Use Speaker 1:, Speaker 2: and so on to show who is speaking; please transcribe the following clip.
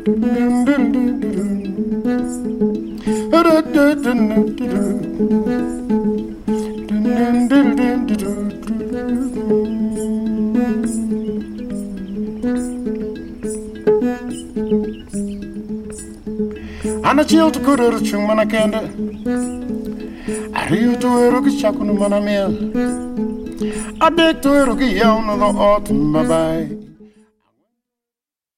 Speaker 1: Ana chill to good or chung mana kenda. Are you to a rookie chakun mana meal? I beg to a rookie young no autumn bye bye.